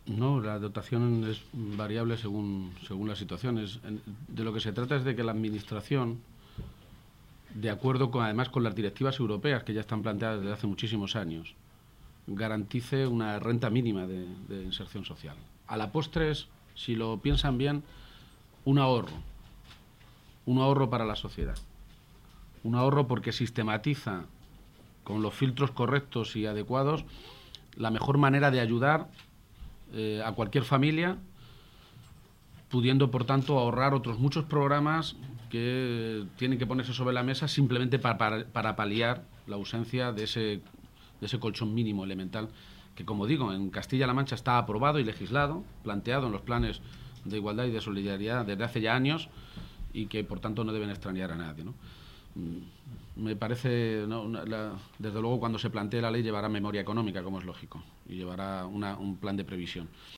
No, la dotación es variable según las situaciones. De lo que se trata es de que la Administración, de acuerdo además con las directivas europeas que ya están planteadas desde hace muchísimos años, garantice una renta mínima de inserción social. A la postre es, si lo piensan bien, un ahorro para la sociedad. Un ahorro porque sistematiza con los filtros correctos y adecuados la mejor manera de ayudar a cualquier familia, pudiendo, por tanto, ahorrar otros muchos programas que tienen que ponerse sobre la mesa simplemente para paliar la ausencia de ese colchón mínimo elemental que, como digo, en Castilla-La Mancha está aprobado y legislado, planteado en los planes de igualdad y de solidaridad desde hace ya años y que, por tanto, no deben extrañar a nadie, ¿no? Me parece, desde luego, cuando se plantee la ley llevará memoria económica, como es lógico, y llevará un plan de previsión.